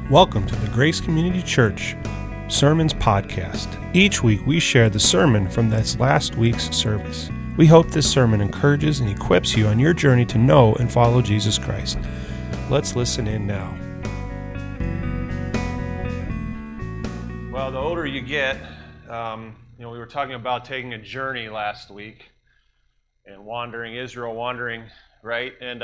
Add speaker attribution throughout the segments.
Speaker 1: Welcome to the Grace Community Church Sermons Podcast. Each week we share the sermon from this last week's service. We hope this sermon encourages and equips you on your journey to know and follow Jesus Christ. Let's listen in now. Well, the older you get, we were talking about taking a journey last week and wandering Israel, right? And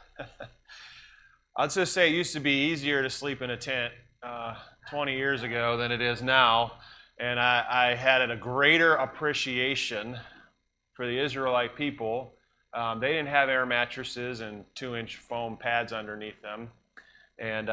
Speaker 1: I'd just say it used to be easier to sleep in a tent 20 years ago than it is now. And I had a greater appreciation for the Israelite people. They didn't have air mattresses and 2-inch foam pads underneath them. And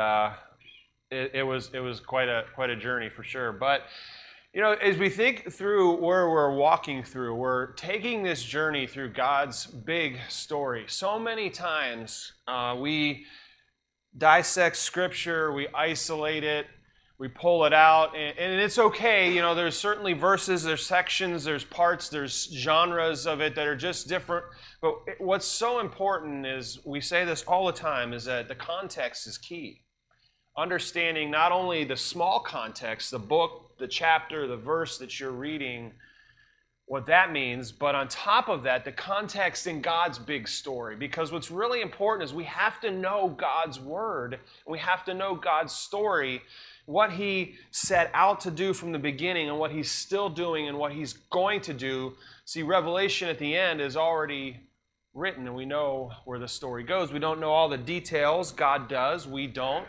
Speaker 1: it was quite a journey for sure. But as we think through where we're walking through, we're taking this journey through God's big story. So many times we dissect Scripture, we isolate it, we pull it out, and it's okay. There's certainly verses, there's sections, there's parts, there's genres of it that are just different. But what's so important is, we say this all the time, is that the context is key. Understanding not only the small context, the book, the chapter, the verse that you're reading, what that means, but on top of that, the context in God's big story. Because what's really important is we have to know God's word, and we have to know God's story, what He set out to do from the beginning, and what He's still doing, and what He's going to do. See, Revelation at the end is already written, and we know where the story goes. We don't know all the details. God does. We don't.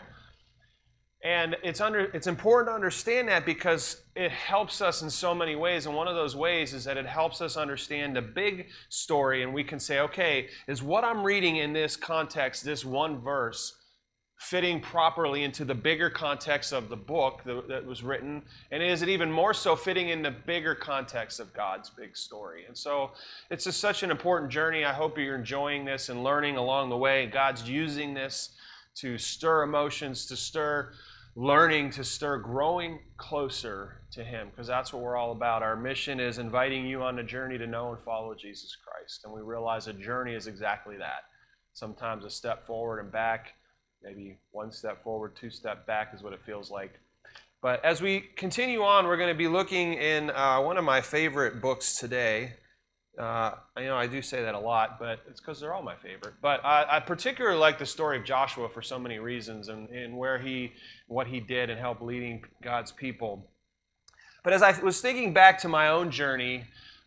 Speaker 1: And it's important to understand that, because it helps us in so many ways. And one of those ways is that it helps us understand the big story. And we can say, okay, is what I'm reading in this context, this one verse, fitting properly into the bigger context of the book that was written? And is it even more so fitting in the bigger context of God's big story? And so it's just such an important journey. I hope you're enjoying this and learning along the way. God's using this to stir emotions, to stir learning, to stir growing closer to Him, because that's what we're all about. Our mission is inviting you on a journey to know and follow Jesus Christ. And we realize a journey is exactly that. Sometimes a step forward and back, maybe one step forward, 2 steps back is what it feels like. But as we continue on, we're going to be looking in one of my favorite books today. I do say that a lot, but it's because they're all my favorite. But I particularly like the story of Joshua for so many reasons, and what he did and helped leading God's people. But as I was thinking back to my own journey,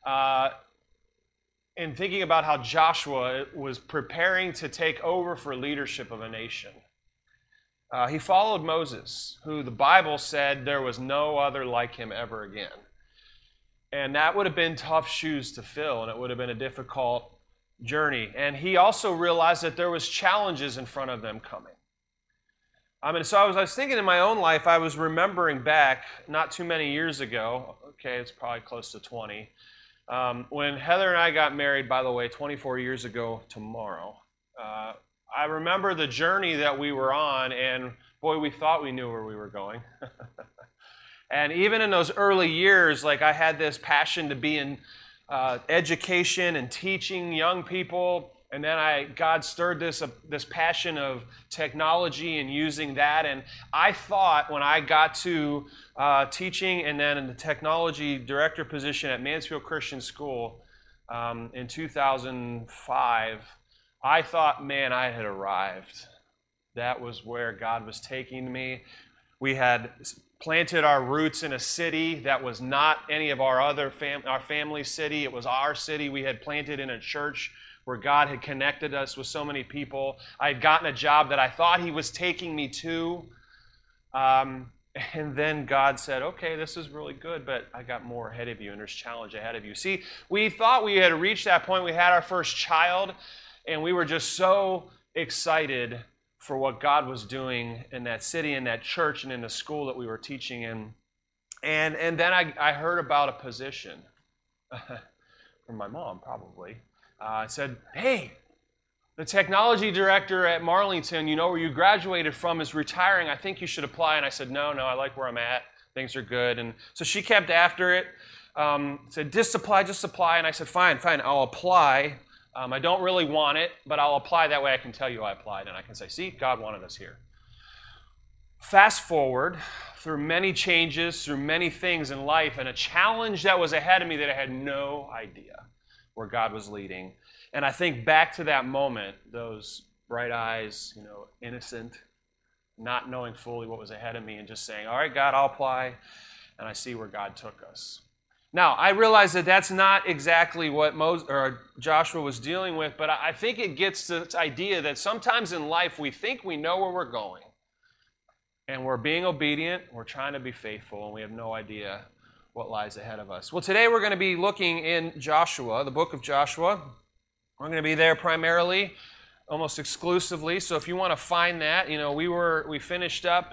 Speaker 1: and thinking about how Joshua was preparing to take over for leadership of a nation, he followed Moses, who the Bible said there was no other like him ever again. And that would have been tough shoes to fill, and it would have been a difficult journey. And he also realized that there was challenges in front of them coming. So I was thinking in my own life, I was remembering back not too many years ago, okay, it's probably close to 20, when Heather and I got married, by the way, 24 years ago tomorrow. I remember the journey that we were on, and boy, we thought we knew where we were going. And even in those early years, I had this passion to be in education and teaching young people. And then God stirred this passion of technology and using that. And I thought when I got to teaching and then in the technology director position at Mansfield Christian School in 2005, I thought, man, I had arrived. That was where God was taking me. We had planted our roots in a city that was not any of our other our family city. It was our city. We had planted in a church where God had connected us with so many people. I had gotten a job that I thought He was taking me to. And then God said, okay, this is really good, but I got more ahead of you, and there's challenge ahead of you. See, we thought we had reached that point. We had our first child, and we were just so excited for what God was doing in that city, in that church, and in the school that we were teaching in. And then I heard about a position from my mom, probably. Said, hey, the technology director at Marlington, where you graduated from, is retiring. I think you should apply. And I said, no, I like where I'm at. Things are good. And so she kept after it, said, just apply. And I said, fine, I'll apply. I don't really want it, but I'll apply. That way I can tell you I applied, and I can say, see, God wanted us here. Fast forward through many changes, through many things in life, and a challenge that was ahead of me that I had no idea where God was leading. And I think back to that moment, those bright eyes, innocent, not knowing fully what was ahead of me, and just saying, all right, God, I'll apply, and I see where God took us. Now, I realize that that's not exactly what Joshua was dealing with, but I think it gets to this idea that sometimes in life we think we know where we're going, and we're being obedient, we're trying to be faithful, and we have no idea what lies ahead of us. Well, today we're going to be looking in Joshua, the book of Joshua. We're going to be there primarily, almost exclusively. So if you want to find that, we finished up,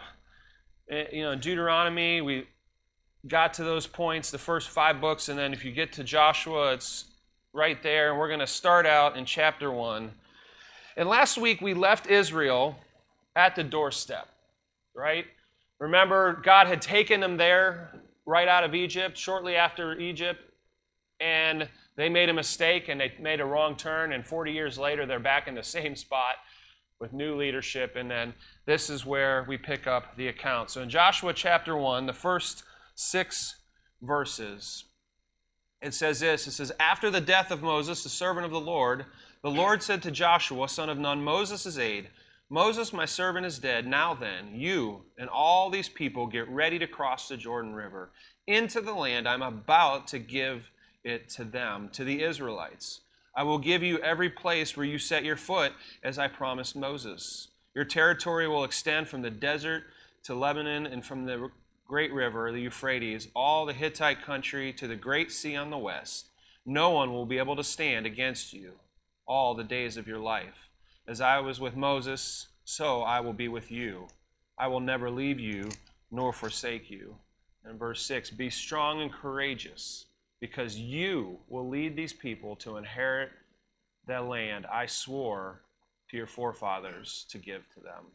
Speaker 1: in Deuteronomy. We got to those points, the first 5 books, and then if you get to Joshua, it's right there. And we're going to start out in chapter 1. And last week we left Israel at the doorstep. Right? Remember, God had taken them there right out of Egypt, shortly after Egypt, and they made a mistake and they made a wrong turn, and 40 years later they're back in the same spot with new leadership, and then this is where we pick up the account. So in Joshua chapter 1, the first 6 verses, it says this. It says, after the death of Moses, the servant of the Lord said to Joshua, son of Nun, Moses' aide, Moses, my servant, is dead. Now then, you and all these people get ready to cross the Jordan River into the land I'm about to give it to them, to the Israelites. I will give you every place where you set your foot, as I promised Moses. Your territory will extend from the desert to Lebanon and from the great river, the Euphrates, all the Hittite country to the great sea on the west. No one will be able to stand against you all the days of your life. As I was with Moses, so I will be with you. I will never leave you nor forsake you. And verse 6, be strong and courageous, because you will lead these people to inherit that land I swore to your forefathers to give to them.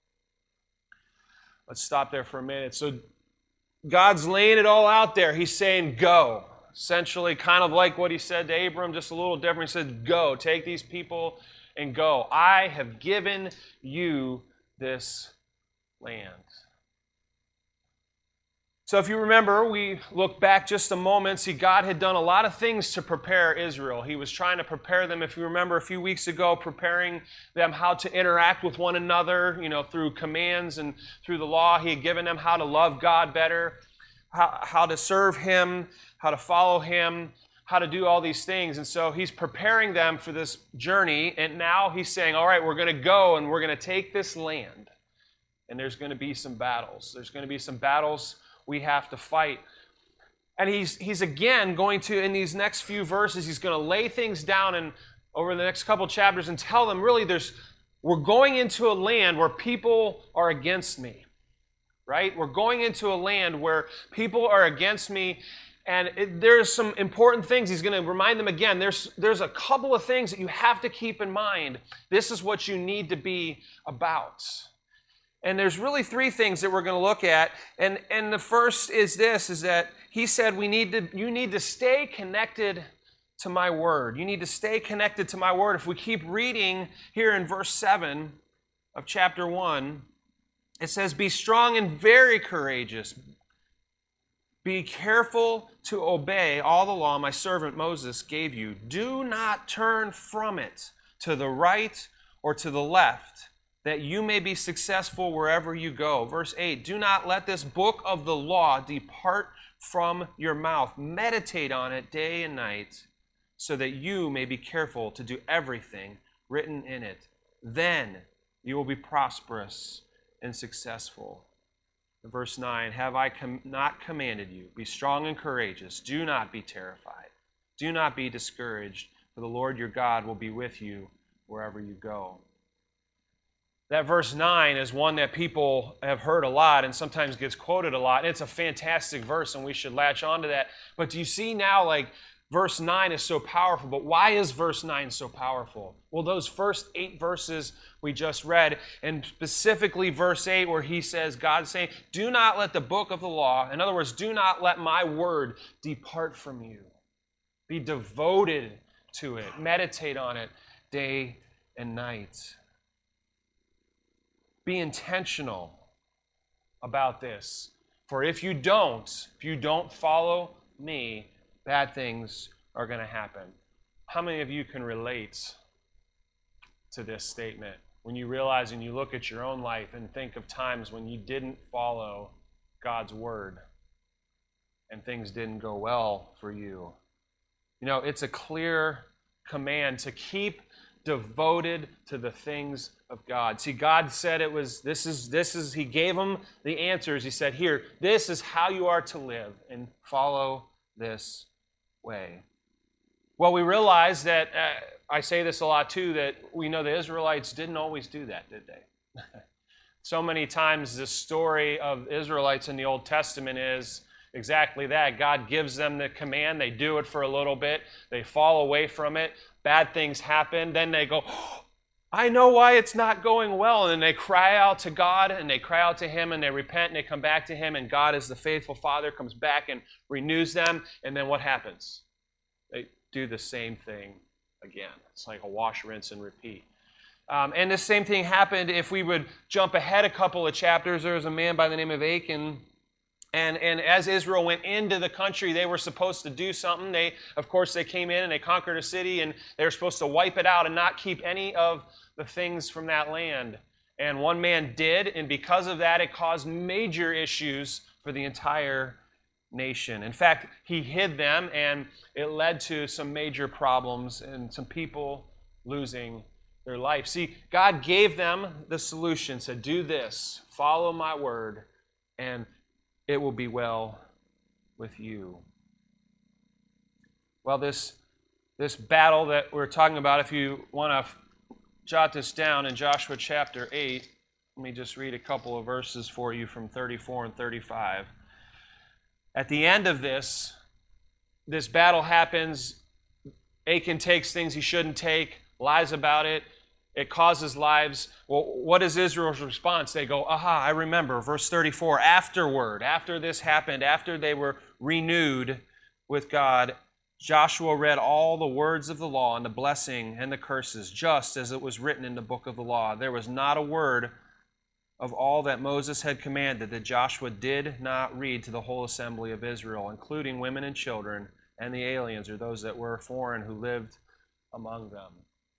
Speaker 1: Let's stop there for a minute. So God's laying it all out there. He's saying, go. Essentially, kind of like what he said to Abram, just a little different. He said, go, take these people and go. I have given you this land. So if you remember, we look back just a moment, see God had done a lot of things to prepare Israel. He was trying to prepare them, if you remember a few weeks ago, preparing them how to interact with one another, through commands and through the law. He had given them how to love God better, how to serve Him, how to follow Him, how to do all these things. And so He's preparing them for this journey, and now He's saying, all right, we're going to go and we're going to take this land. And there's going to be some battles. There's going to be some battles we have to fight. And he's again going to, in these next few verses, he's going to lay things down and over the next couple chapters and tell them, really, we're going into a land where people are against me, right? We're going into a land where people are against me, and there's some important things. He's going to remind them again. There's a couple of things that you have to keep in mind. This is what you need to be about. And there's really 3 things that we're going to look at. And the first is this, is that he said you need to stay connected to my word. You need to stay connected to my word. If we keep reading here in verse 7 of chapter 1, it says, be strong and very courageous. Be careful to obey all the law my servant Moses gave you. Do not turn from it to the right or to the left, that you may be successful wherever you go. Verse 8, do not let this book of the law depart from your mouth. Meditate on it day and night, so that you may be careful to do everything written in it. Then you will be prosperous and successful. Verse 9, have I not commanded you? Be strong and courageous. Do not be terrified. Do not be discouraged, for the Lord your God will be with you wherever you go. That verse 9 is one that people have heard a lot and sometimes gets quoted a lot. It's a fantastic verse, and we should latch on to that. But do you see now, verse 9 is so powerful. But why is verse 9 so powerful? Well, those first 8 verses we just read, and specifically verse 8 where he says, God's saying, do not let the book of the law, in other words, do not let my word depart from you. Be devoted to it. Meditate on it day and night. Be intentional. about this. For if you don't follow me, bad things are going to happen. How many of you can relate to this statement when you realize and you look at your own life and think of times when you didn't follow God's word and things didn't go well for you? You know, it's a clear command to keep devoted to the things of God. See, God said it was, He gave them the answers. He said, here, this is how you are to live, and follow this way. Well, we realize that, I say this a lot too, that we know the Israelites didn't always do that, did they? So many times the story of Israelites in the Old Testament is exactly that. God gives them the command. They do it for a little bit. They fall away from it. Bad things happen. Then they go, oh, I know why it's not going well. And then they cry out to God, and they cry out to Him, and they repent, and they come back to Him. And God, as the faithful Father, comes back and renews them. And then what happens? They do the same thing again. It's like a wash, rinse, and repeat. And the same thing happened if we would jump ahead a couple of chapters. There was a man by the name of Achan. And as Israel went into the country, they were supposed to do something. They came in and they conquered a city, and they were supposed to wipe it out and not keep any of the things from that land. And one man did, and because of that, it caused major issues for the entire nation. In fact, he hid them, and it led to some major problems and some people losing their life. See, God gave them the solution, said, do this, follow my word, and it will be well with you. Well, this battle that we're talking about, if you want to jot this down in Joshua chapter 8, let me just read a couple of verses for you from 34 and 35. At the end of this battle happens. Achan takes things he shouldn't take, lies about it. It causes lives. Well, what is Israel's response? They go, aha, I remember. Verse 34, after this happened, after they were renewed with God, Joshua read all the words of the law and the blessing and the curses, just as it was written in the book of the law. There was not a word of all that Moses had commanded that Joshua did not read to the whole assembly of Israel, including women and children and the aliens, or those that were foreign who lived among them.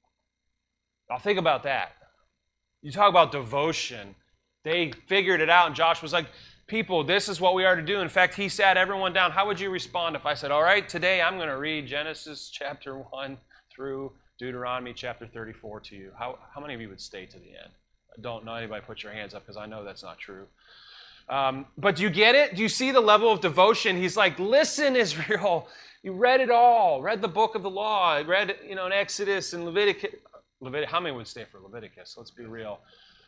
Speaker 1: Now think about that. You talk about devotion. They figured it out, and Joshua was like, people, this is what we are to do. In fact, he sat everyone down. How would you respond if I said, all right, today I'm going to read Genesis chapter 1 through Deuteronomy chapter 34 to you? How many of you would stay to the end? I don't know anybody put your hands up, because I know that's not true. But do you get it? Do you see the level of devotion? He's like, listen, Israel, you read it all. Read the book of the law. Read, in Exodus and Leviticus. How many would stay for Leviticus? Let's be real.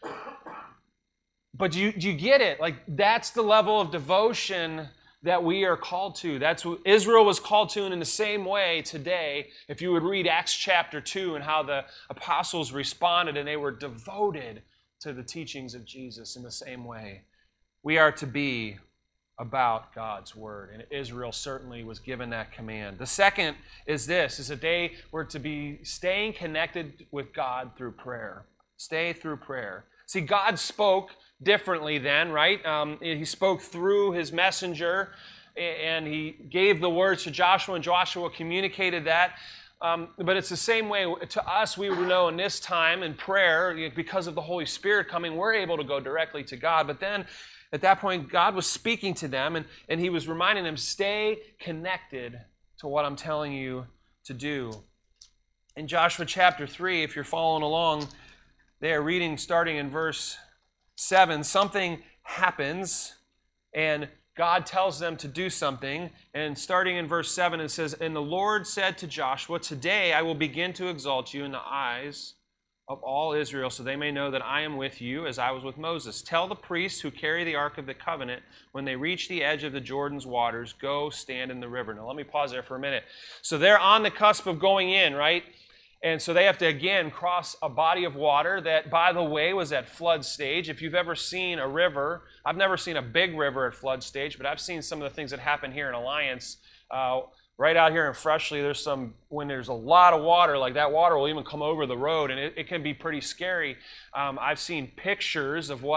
Speaker 1: But do you get it? Like, that's the level of devotion that we are called to. That's what Israel was called to, and in the same way today, if you would read Acts chapter 2 and how the apostles responded, and they were devoted to the teachings of Jesus in the same way, we are to be about God's word. And Israel certainly was given that command. The second is this, is that they were to be staying connected with God through prayer. Stay through prayer. See, God spoke differently then, right? He spoke through his messenger, and he gave the words to Joshua, and Joshua communicated that. But it's the same way to us. We know in this time in prayer, because of the Holy Spirit coming, we're able to go directly to God. But then at that point, God was speaking to them, and he was reminding them, stay connected to what I'm telling you to do. In Joshua chapter 3, if you're following along, they are reading starting in verse 7. Something happens, and God tells them to do something. And starting in verse 7, it says, and the Lord said to Joshua, today I will begin to exalt you in the eyes of all Israel, so they may know that I am with you as I was with Moses. Tell the priests who carry the Ark of the Covenant, when they reach the edge of the Jordan's waters, go stand in the river. Now let me pause there for a minute. So they're on the cusp of going in, right? And so they have to, again, cross a body of water that, by the way, was at flood stage. If you've ever seen a river, I've never seen a big river at flood stage, but I've seen some of the things that happen here in Alliance. Right out here in Freshly, when there's a lot of water, like that water will even come over the road, and it can be pretty scary. I've seen pictures of what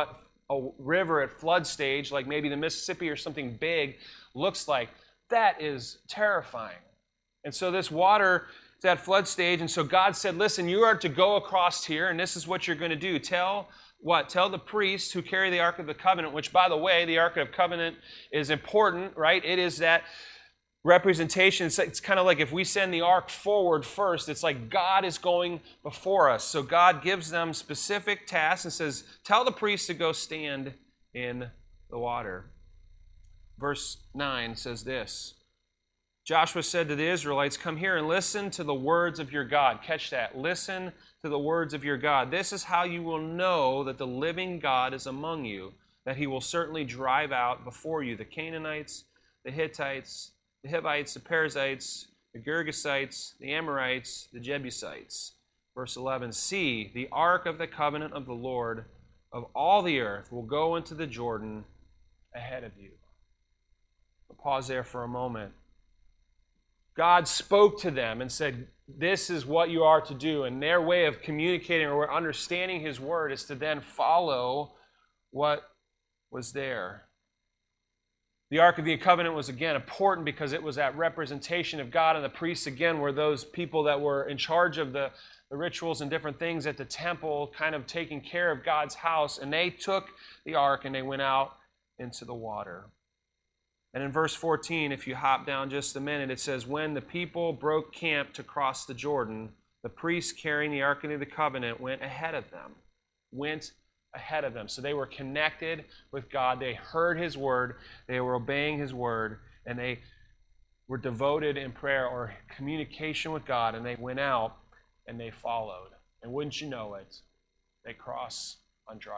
Speaker 1: a river at flood stage, like maybe the Mississippi or something big, looks like. That is terrifying. And so this water is at flood stage, and so God said, listen, you are to go across here, and this is what you're going to do. Tell the priests who carry the Ark of the Covenant, which, by the way, the Ark of the Covenant is important, right? It is that representation. It's kind of like if we send the ark forward first, it's like God is going before us. So God gives them specific tasks and says, tell the priests to go stand in the water. Verse 9 says this, Joshua said to the Israelites, come here and listen to the words of your God. Catch that. Listen to the words of your God. This is how you will know that the living God is among you, that he will certainly drive out before you the Canaanites, the Hittites, the Hivites, the Perizzites, the Girgashites, the Amorites, the Jebusites. Verse 11, see, the ark of the covenant of the Lord of all the earth will go into the Jordan ahead of you. I'll pause there for a moment. God spoke to them and said, this is what you are to do. And their way of communicating or understanding his word is to then follow what was there. The Ark of the Covenant was, again, important because it was that representation of God, and the priests, again, were those people that were in charge of the rituals and different things at the temple, kind of taking care of God's house, and they took the Ark and they went out into the water. And in verse 14, if you hop down just a minute, it says, when the people broke camp to cross the Jordan, the priests carrying the Ark of the Covenant went ahead of them. So they were connected with God. They heard his word. They were obeying his word. And they were devoted in prayer or communication with God. And they went out and they followed. And wouldn't you know it, they cross on dry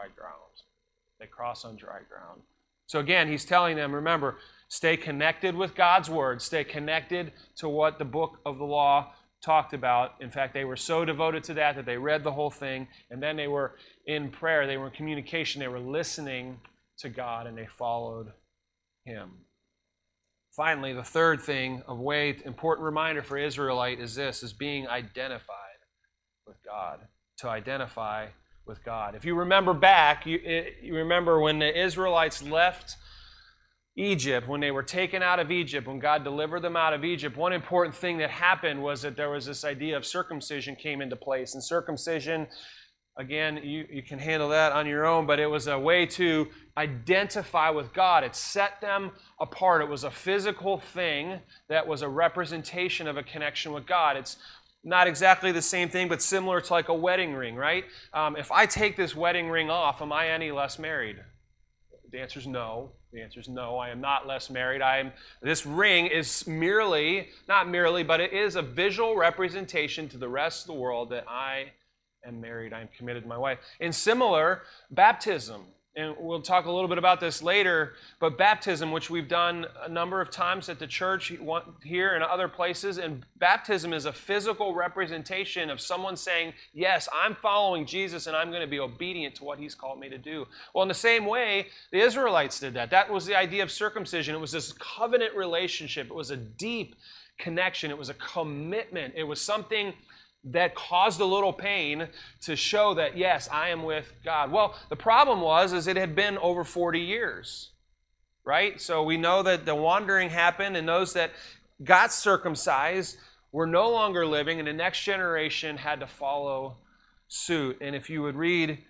Speaker 1: ground. So again, he's telling them, remember, stay connected with God's word. Stay connected to what the book of the law talked about. In fact, they were so devoted to that they read the whole thing, and then they were in prayer, they were in communication, they were listening to God, and they followed him. Finally, the third thing, a way important reminder for Israelite is this, is being identified with God. To identify with God. If you remember back, you remember when the Israelites left Egypt, when they were taken out of Egypt, when God delivered them out of Egypt, one important thing that happened was that there was this idea of circumcision came into place. And circumcision, again, you can handle that on your own, but it was a way to identify with God. It set them apart. It was a physical thing that was a representation of a connection with God. It's not exactly the same thing, but similar to like a wedding ring, right? If I take this wedding ring off, am I any less married? The answer is no. I am not less married. This ring is not merely, but it is a visual representation to the rest of the world that I am married. I am committed to my wife. And similar, baptism. And we'll talk a little bit about this later, but baptism, which we've done a number of times at the church here and other places, and baptism is a physical representation of someone saying, yes, I'm following Jesus and I'm going to be obedient to what he's called me to do. Well, in the same way, the Israelites did that. That was the idea of circumcision. It was this covenant relationship. It was a deep connection. It was a commitment. It was something that caused a little pain to show that, yes, I am with God. Well, the problem was it had been over 40 years, right? So we know that the wandering happened, and those that got circumcised were no longer living, and the next generation had to follow suit. And if you would read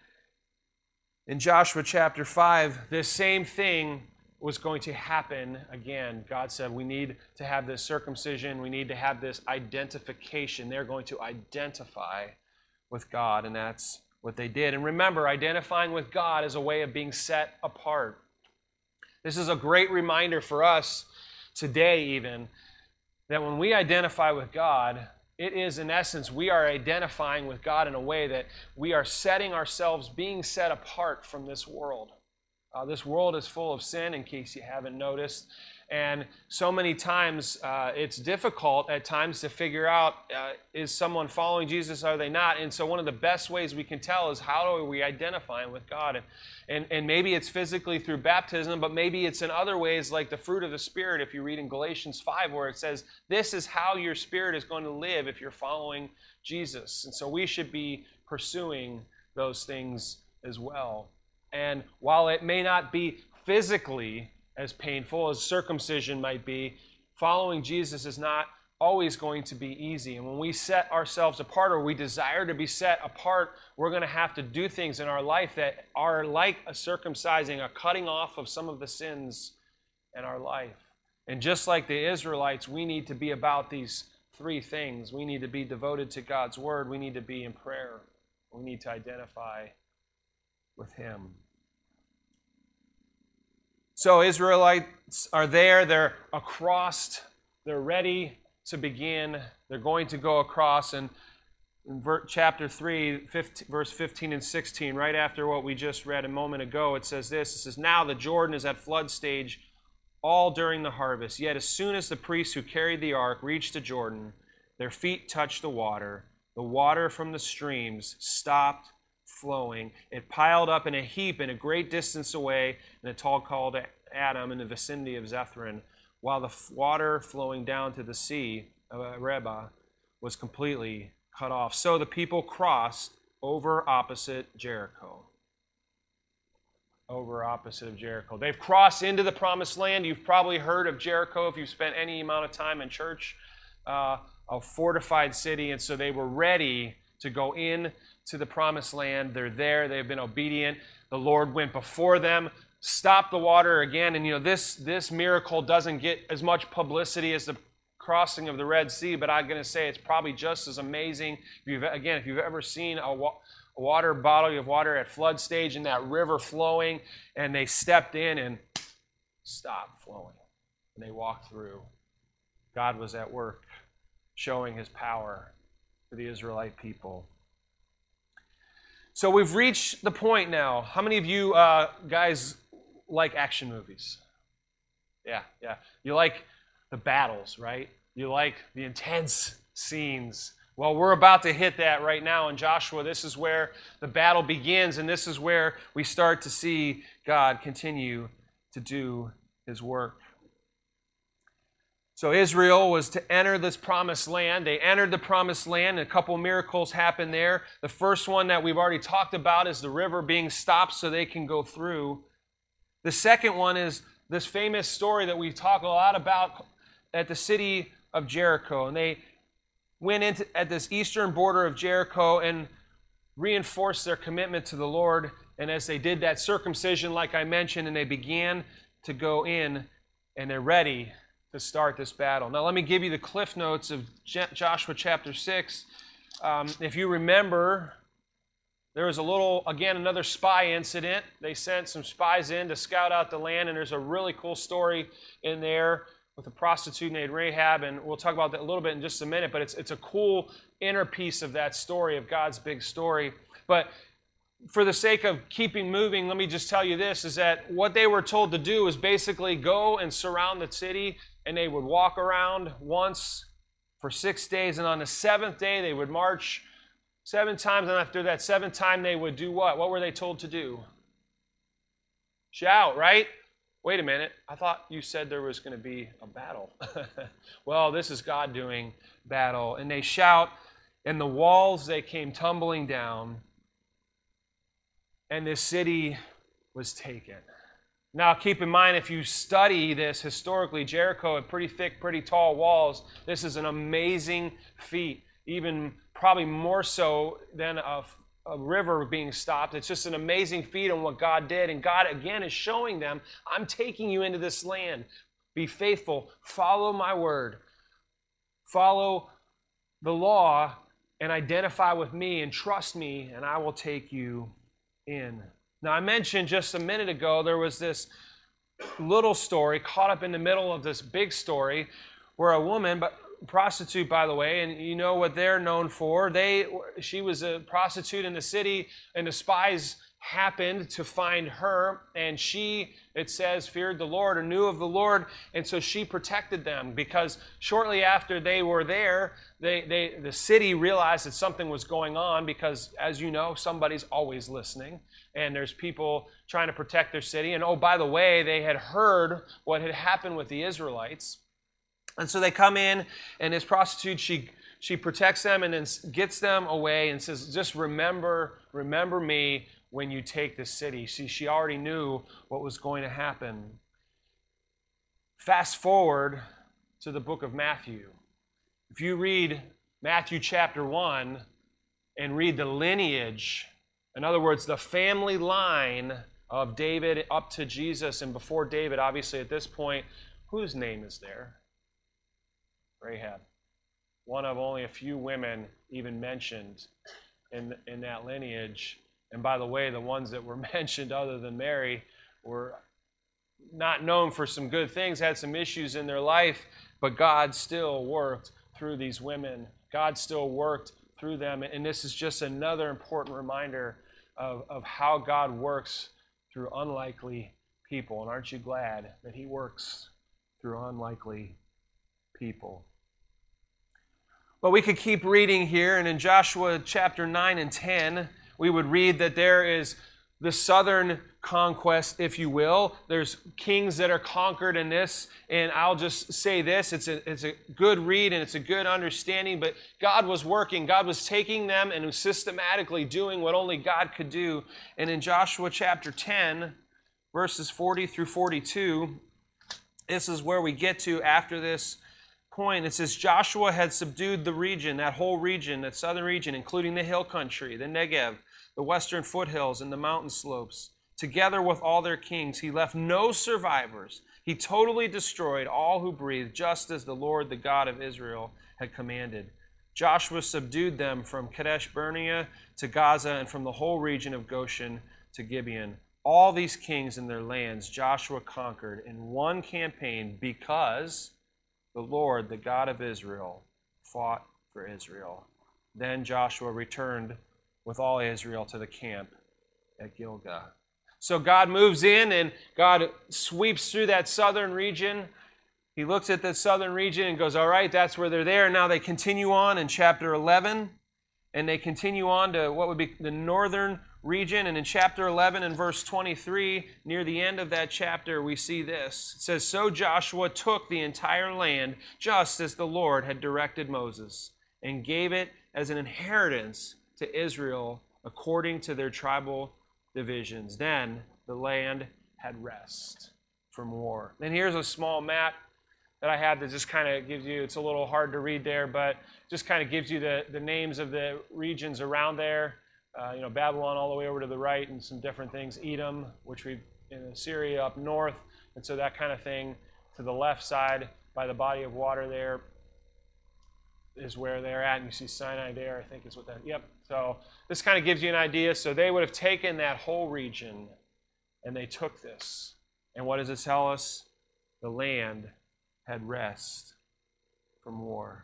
Speaker 1: in Joshua chapter 5, this same thing was going to happen again. God said, we need to have this circumcision. We need to have this identification. They're going to identify with God, and that's what they did. And remember, identifying with God is a way of being set apart. This is a great reminder for us today even, that when we identify with God, it is, in essence, we are identifying with God in a way that we are setting ourselves, being set apart from this world. This world is full of sin, in case you haven't noticed. And so many times it's difficult at times to figure out, is someone following Jesus, are they not? And so one of the best ways we can tell is how are we identifying with God? And maybe it's physically through baptism, but maybe it's in other ways like the fruit of the Spirit, if you read in Galatians 5, where it says, this is how your spirit is going to live if you're following Jesus. And so we should be pursuing those things as well. And while it may not be physically as painful as circumcision might be, following Jesus is not always going to be easy. And when we set ourselves apart, or we desire to be set apart, we're going to have to do things in our life that are like a circumcising, a cutting off of some of the sins in our life. And just like the Israelites, we need to be about these three things. We need to be devoted to God's word. We need to be in prayer. We need to identify with Him. So Israelites are there. They're across. They're ready to begin. They're going to go across. And in chapter 3, verse 15 and 16, right after what we just read a moment ago, it says this. It says, "Now the Jordan is at flood stage all during the harvest. Yet as soon as the priests who carried the ark reached the Jordan, their feet touched the water. The water from the streams stopped flowing. It piled up in a heap in a great distance away in a tall called Adam in the vicinity of Zethron, while the water flowing down to the sea of Arabah was completely cut off. So the people crossed over opposite Jericho." Over opposite of Jericho. They've crossed into the promised land. You've probably heard of Jericho if you've spent any amount of time in church, a fortified city. And so they were ready to go in to the promised land. They're there. They've been obedient. The Lord went before them, stopped the water again. And this miracle doesn't get as much publicity as the crossing of the Red Sea, but I'm going to say it's probably just as amazing. If you've ever seen a bottle of water at flood stage and that river flowing, and they stepped in and stopped flowing, and they walked through. God was at work showing His power for the Israelite people. So we've reached the point now. How many of you guys like action movies? Yeah. You like the battles, right? You like the intense scenes. Well, we're about to hit that right now in Joshua. This is where the battle begins, and this is where we start to see God continue to do His work. So Israel was to enter this promised land. They entered the promised land, and a couple miracles happened there. The first one that we've already talked about is the river being stopped so they can go through. The second one is this famous story that we talk a lot about at the city of Jericho. And they went into at this eastern border of Jericho and reinforced their commitment to the Lord. And as they did that circumcision, like I mentioned, and they began to go in, and they're ready to start this battle. Now, let me give you the cliff notes of Joshua chapter 6. If you remember, there was another spy incident. They sent some spies in to scout out the land, and there's a really cool story in there with a prostitute named Rahab, and we'll talk about that a little bit in just a minute, but it's a cool inner piece of that story, of God's big story. But for the sake of keeping moving, let me just tell you this, is that what they were told to do is basically go and surround the city, and they would walk around once for 6 days, and on the seventh day they would march 7 times, and after that 7th time they would do what? What were they told to do? Shout, right? Wait a minute, I thought you said there was going to be a battle. Well, this is God doing battle. And they shout, and the walls, they came tumbling down, and this city was taken. Now, keep in mind, if you study this historically, Jericho had pretty thick, pretty tall walls. This is an amazing feat, even probably more so than a river being stopped. It's just an amazing feat on what God did. And God, again, is showing them, I'm taking you into this land. Be faithful. Follow my word. Follow the law and identify with me and trust me, and I will take you in. Now, I mentioned just a minute ago, there was this little story caught up in the middle of this big story where a woman, prostitute, by the way, and you know what they're known for. She was a prostitute in the city, and the spies happened to find her, and she, it says, feared the Lord or knew of the Lord, and so she protected them, because shortly after they were there, the city realized that something was going on, because, as you know, somebody's always listening, and there's people trying to protect their city. And oh, by the way, they had heard what had happened with the Israelites. And so they come in, and this prostitute, she she protects them and then gets them away and says, just remember me when you take this city. See, she already knew what was going to happen. Fast forward to the book of Matthew. If you read Matthew chapter 1 and read the lineage, in other words, the family line of David up to Jesus, and before David, obviously at this point, whose name is there? Rahab. One of only a few women even mentioned in that lineage. And by the way, the ones that were mentioned other than Mary were not known for some good things, had some issues in their life, but God still worked through these women. God still worked through them. And this is just another important reminder of how God works through unlikely people. And aren't you glad that he works through unlikely people? But we could keep reading here, and in Joshua chapter 9 and 10, we would read that there is the southern conquest, if you will. There's kings that are conquered in this, and I'll just say this, it's a good read and it's a good understanding, but God was working. God was taking them and systematically doing what only God could do. And in Joshua chapter 10, verses 40 through 42, this is where we get to after this point. It says, Joshua had subdued the region, that whole region, that southern region, including the hill country, the Negev, the western foothills, and the mountain slopes. Together with all their kings, he left no survivors. He totally destroyed all who breathed, just as the Lord, the God of Israel, had commanded. Joshua subdued them from Kadesh Barnea to Gaza and from the whole region of Goshen to Gibeon. All these kings and their lands Joshua conquered in one campaign because the Lord, the God of Israel, fought for Israel. Then Joshua returned with all Israel to the camp at Gilgal. So God moves in and God sweeps through that southern region. He looks at that southern region and goes, all right, that's where they're there. Now they continue on in chapter 11, and they continue on to what would be the northern region. And in chapter 11 and verse 23, near the end of that chapter, we see this. It says, so Joshua took the entire land just as the Lord had directed Moses and gave it as an inheritance to Israel according to their tribal divisions. Then the land had rest from war. And here's a small map that I have that just kind of gives you, it's a little hard to read there, but just kind of gives you the names of the regions around there. Babylon all the way over to the right and some different things. Edom, which in Syria up north. And so that kind of thing to the left side by the body of water there is where they're at. And you see Sinai there, I think is what that, yep. So this kind of gives you an idea. So they would have taken that whole region and they took this. And what does it tell us? The land had rest from war.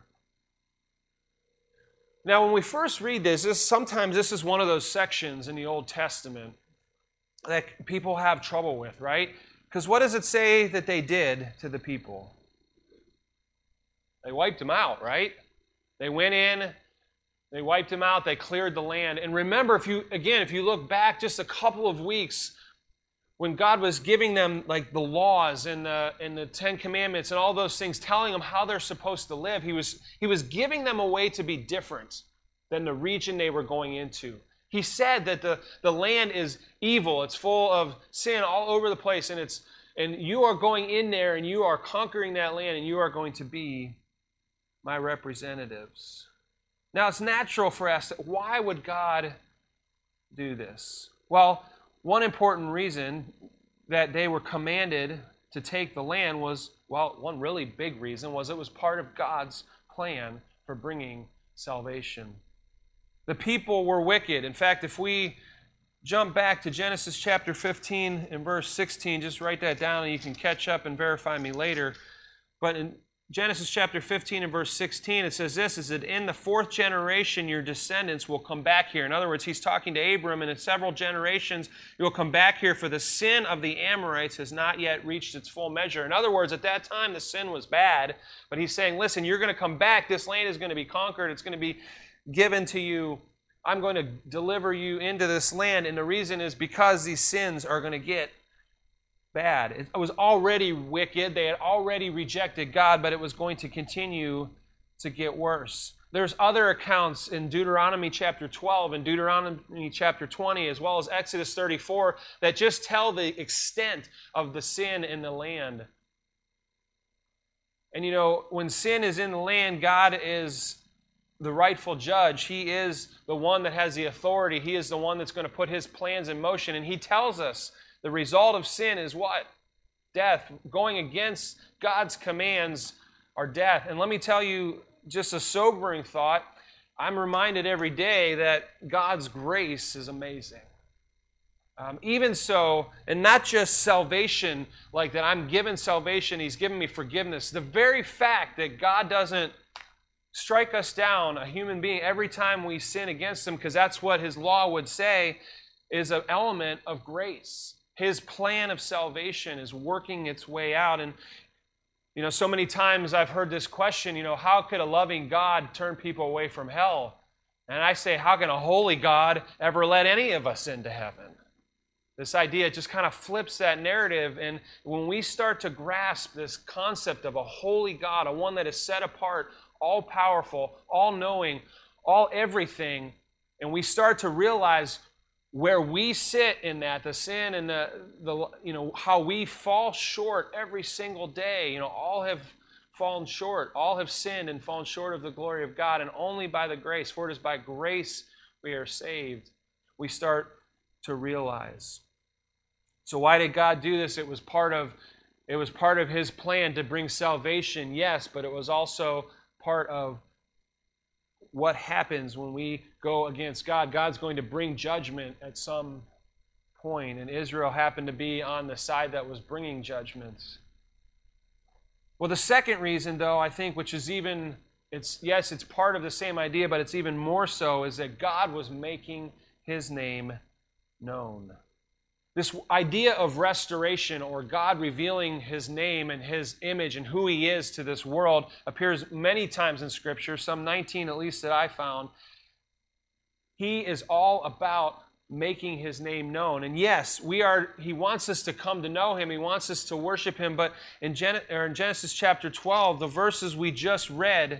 Speaker 1: Now, when we first read this, sometimes this is one of those sections in the Old Testament that people have trouble with, right? Because what does it say that they did to the people? They wiped them out, right? They went in, they wiped them out, they cleared the land. And remember, if you look back just a couple of weeks, when God was giving them like the laws and the Ten Commandments and all those things, telling them how they're supposed to live, he was giving them a way to be different than the region they were going into. He said that the land is evil, it's full of sin all over the place, and you are going in there and you are conquering that land and you are going to be my representatives. Now it's natural for us, why would God do this? Well, one important reason that they were commanded to take the land was, well, one really big reason was it was part of God's plan for bringing salvation. The people were wicked. In fact, if we jump back to Genesis chapter 15 and verse 16, just write that down and you can catch up and verify me later. But in Genesis chapter 15 and verse 16, it says this, is that in the fourth generation your descendants will come back here. In other words, he's talking to Abram, and in several generations you'll come back here, for the sin of the Amorites has not yet reached its full measure. In other words, at that time the sin was bad, but he's saying, listen, you're going to come back, this land is going to be conquered, it's going to be given to you, I'm going to deliver you into this land, and the reason is because these sins are going to get bad. It was already wicked. They had already rejected God, but it was going to continue to get worse. There's other accounts in Deuteronomy chapter 12 and Deuteronomy chapter 20, as well as Exodus 34, that just tell the extent of the sin in the land. And when sin is in the land, God is the rightful judge. He is the one that has the authority. He is the one that's going to put his plans in motion. And he tells us the result of sin is what? Death. Going against God's commands are death. And let me tell you just a sobering thought. I'm reminded every day that God's grace is amazing. Even so, and not just salvation, like that I'm given salvation, He's given me forgiveness. The very fact that God doesn't strike us down, a human being, every time we sin against Him, because that's what His law would say, is an element of grace. His plan of salvation is working its way out. And, so many times I've heard this question, how could a loving God turn people away from hell? And I say, how can a holy God ever let any of us into heaven? This idea just kind of flips that narrative. And when we start to grasp this concept of a holy God, a one that is set apart, all-powerful, all-knowing, all-everything, and we start to realize where we sit in that, the sin and the how we fall short every single day. All have fallen short. All have sinned and fallen short of the glory of God, and only by the grace, for it is by grace we are saved. We start to realize. So why did God do this? It was part of His plan to bring salvation, yes, but it was also part of what happens when we go against God. God's going to bring judgment at some point, and Israel happened to be on the side that was bringing judgments. Well, the second reason, though, I think, which is it's part of the same idea, but it's even more so, is that God was making His name known. This idea of restoration, or God revealing His name and His image and who He is to this world, appears many times in Scripture, some 19 at least that I found. He is all about making His name known. And yes, He wants us to come to know Him. He wants us to worship Him. But in Genesis chapter 12, the verses we just read,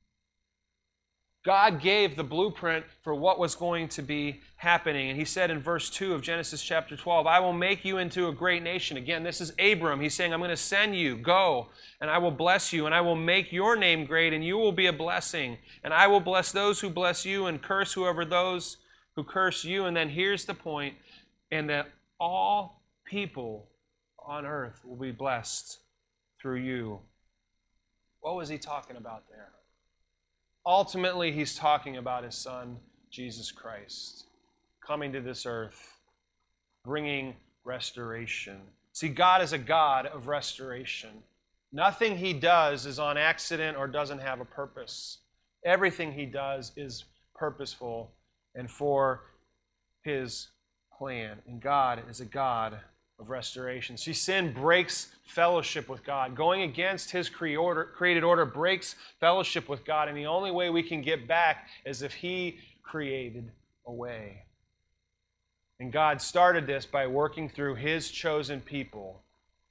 Speaker 1: God gave the blueprint for what was going to be happening. And He said in verse 2 of Genesis chapter 12, I will make you into a great nation. Again, this is Abram. He's saying, I'm going to send you. Go, and I will bless you, and I will make your name great, and you will be a blessing. And I will bless those who bless you, and curse those who curse you. And then here's the point, and that all people on earth will be blessed through you. What was He talking about there? Ultimately, He's talking about His Son, Jesus Christ, coming to this earth, bringing restoration. See, God is a God of restoration. Nothing He does is on accident or doesn't have a purpose. Everything He does is purposeful and for His plan. And God is a God of restoration. See, sin breaks fellowship with God. Going against His created order breaks fellowship with God, and the only way we can get back is if He created a way. And God started this by working through His chosen people.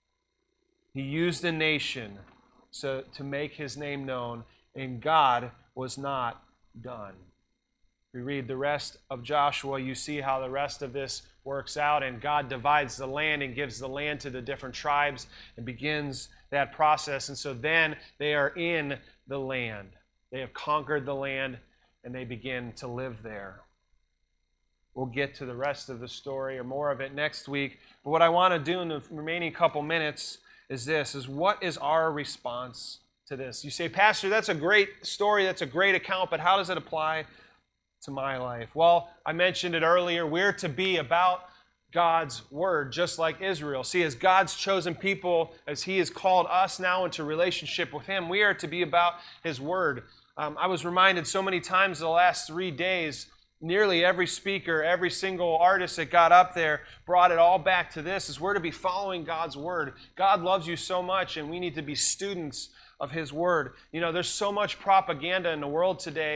Speaker 1: He used a nation to make His name known, and God was not done. We read the rest of Joshua, you see how the rest of this works out, and God divides the land and gives the land to the different tribes and begins that process. And so then they are in the land. They have conquered the land, and they begin to live there. We'll get to the rest of the story or more of it next week. But what I want to do in the remaining couple minutes is this, is what is our response to this? You say, Pastor, that's a great story, that's a great account, but how does it apply to my life? Well, I mentioned it earlier. We're to be about God's word, just like Israel. See, as God's chosen people, as He has called us now into relationship with Him, we are to be about His word. I was reminded so many times the last 3 days, nearly every speaker, every single artist that got up there brought it all back to this, is we're to be following God's word. God loves you so much, and we need to be students of His word. There's so much propaganda in the world today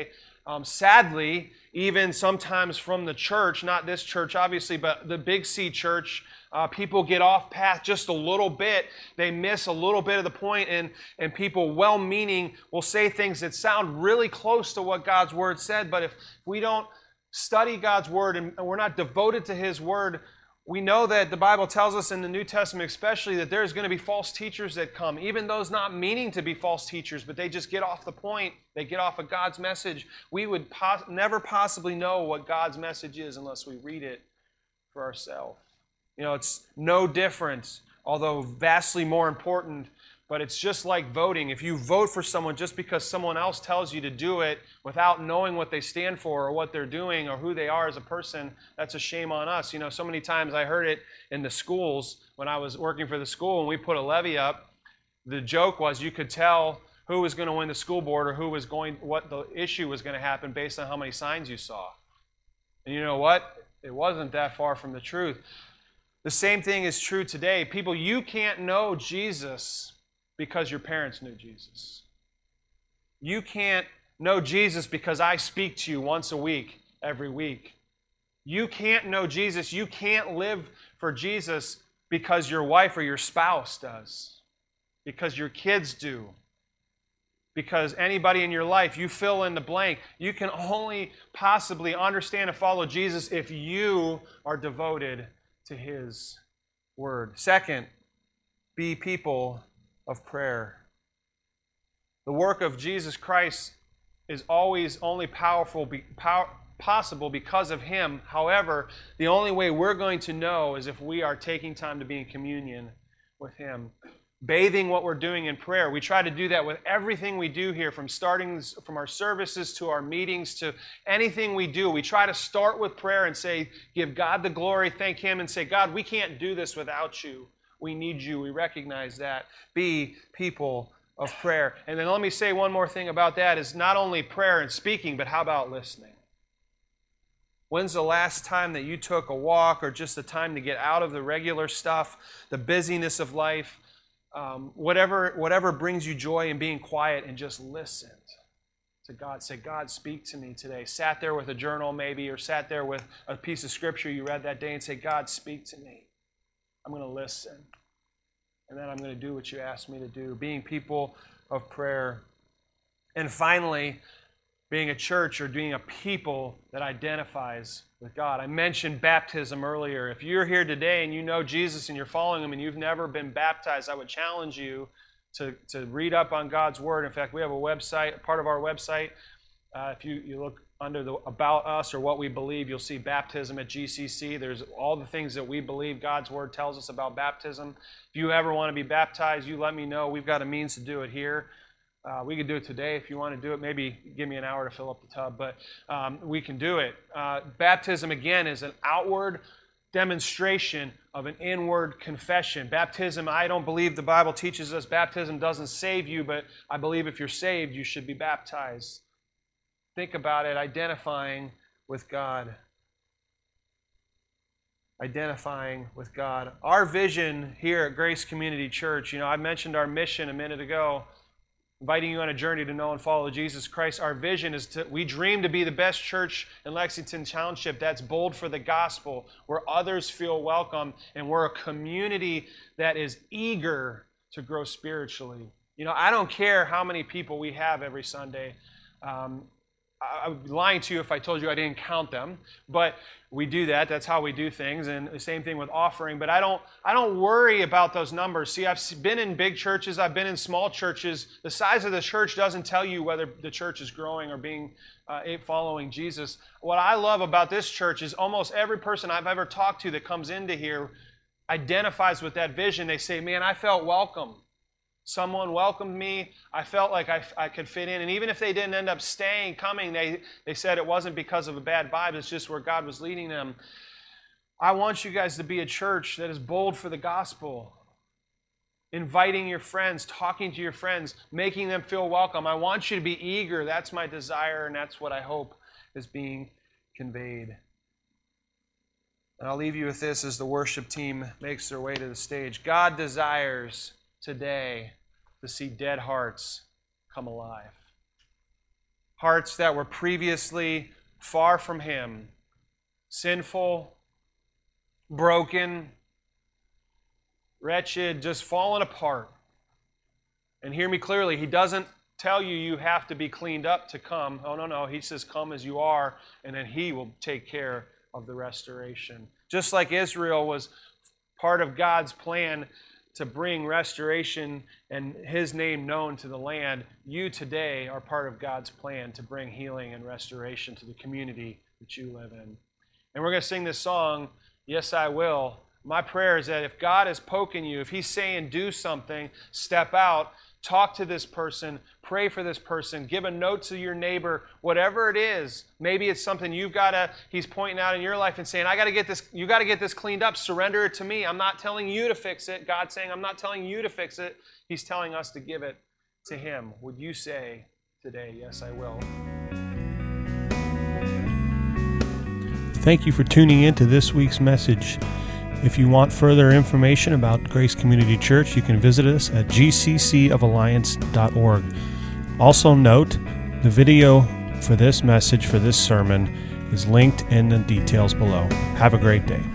Speaker 1: Sadly, even sometimes from the church, not this church obviously, but the Big C church, people get off path just a little bit. They miss a little bit of the point, and people, well-meaning, will say things that sound really close to what God's Word said, but if we don't study God's Word and we're not devoted to His Word, we know that the Bible tells us in the New Testament especially that there's going to be false teachers that come, even those not meaning to be false teachers, but they just get off the point. They get off of God's message. We would never possibly know what God's message is unless we read it for ourselves. It's no different, although vastly more important, but it's just like voting. If you vote for someone just because someone else tells you to do it without knowing what they stand for or what they're doing or who they are as a person, that's a shame on us. So many times I heard it in the schools when I was working for the school and we put a levy up. The joke was you could tell who was going to win the school board or what the issue was going to happen based on how many signs you saw. And you know what? It wasn't that far from the truth. The same thing is true today. People, you can't know Jesus because your parents knew Jesus. You can't know Jesus because I speak to you once a week, every week. You can't know Jesus. You can't live for Jesus because your wife or your spouse does. Because your kids do. Because anybody in your life, you fill in the blank. You can only possibly understand and follow Jesus if you are devoted to His Word. Second, be people of prayer. The work of Jesus Christ is always only possible because of Him. However, the only way we're going to know is if we are taking time to be in communion with Him. Bathing what we're doing in prayer. We try to do that with everything we do here, from our services to our meetings to anything we do. We try to start with prayer and say, give God the glory, thank Him, and say, God, we can't do this without you. We need you. We recognize that. Be people of prayer. And then let me say one more thing about that is not only prayer and speaking, but how about listening? When's the last time that you took a walk or just a time to get out of the regular stuff, the busyness of life, whatever brings you joy in being quiet and just listened to God? Say, God, speak to me today. Sat there with a journal maybe, or sat there with a piece of scripture you read that day and say, God, speak to me. I'm going to listen. And then I'm going to do what you asked me to do. Being people of prayer. And finally, being a church or being a people that identifies with God. I mentioned baptism earlier. If you're here today and you know Jesus and you're following Him and you've never been baptized, I would challenge you to read up on God's Word. In fact, we have a website, part of our website. If you look under the About Us or What We Believe, you'll see baptism at GCC. There's all the things that we believe God's Word tells us about baptism. If you ever want to be baptized, you let me know. We've got a means to do it here. We could do it today if you want to do it. Maybe give me an hour to fill up the tub, but we can do it. Baptism, again, is an outward demonstration of an inward confession. Baptism, I don't believe the Bible teaches us baptism doesn't save you, but I believe if you're saved, you should be baptized. Think about it, identifying with God. Identifying with God. Our vision here at Grace Community Church, I mentioned our mission a minute ago, inviting you on a journey to know and follow Jesus Christ. Our vision is we dream to be the best church in Lexington Township that's bold for the gospel, where others feel welcome, and we're a community that is eager to grow spiritually. I don't care how many people we have every Sunday. I would be lying to you if I told you I didn't count them, but we do that. That's how we do things, and the same thing with offering. But I don't worry about those numbers. See, I've been in big churches. I've been in small churches. The size of the church doesn't tell you whether the church is growing or being following Jesus. What I love about this church is almost every person I've ever talked to that comes into here identifies with that vision. They say, man, I felt welcome. Someone welcomed me. I felt like I could fit in. And even if they didn't end up coming, they said it wasn't because of a bad vibe. It's just where God was leading them. I want you guys to be a church that is bold for the gospel. Inviting your friends, talking to your friends, making them feel welcome. I want you to be eager. That's my desire, and that's what I hope is being conveyed. And I'll leave you with this as the worship team makes their way to the stage. God desires today to see dead hearts come alive. hearts that were previously far from Him, sinful, broken, wretched, just fallen apart. And hear me clearly, He doesn't tell you you have to be cleaned up to come. Oh, no. He says, come as you are, and then He will take care of the restoration. Just like Israel was part of God's plan to bring restoration and His name known to the land, you today are part of God's plan to bring healing and restoration to the community that you live in. And we're going to sing this song, Yes, I Will. My prayer is that if God is poking you, if He's saying do something, step out, talk to this person, pray for this person, give a note to your neighbor, whatever it is. Maybe it's something He's pointing out in your life and saying, you got to get this cleaned up. Surrender it to me. I'm not telling you to fix it. God's saying, I'm not telling you to fix it. He's telling us to give it to Him. Would you say today, yes, I will?
Speaker 2: Thank you for tuning in to this week's message. If you want further information about Grace Community Church, you can visit us at gccofalliance.org. Also note, the video for this message, for this sermon, is linked in the details below. Have a great day.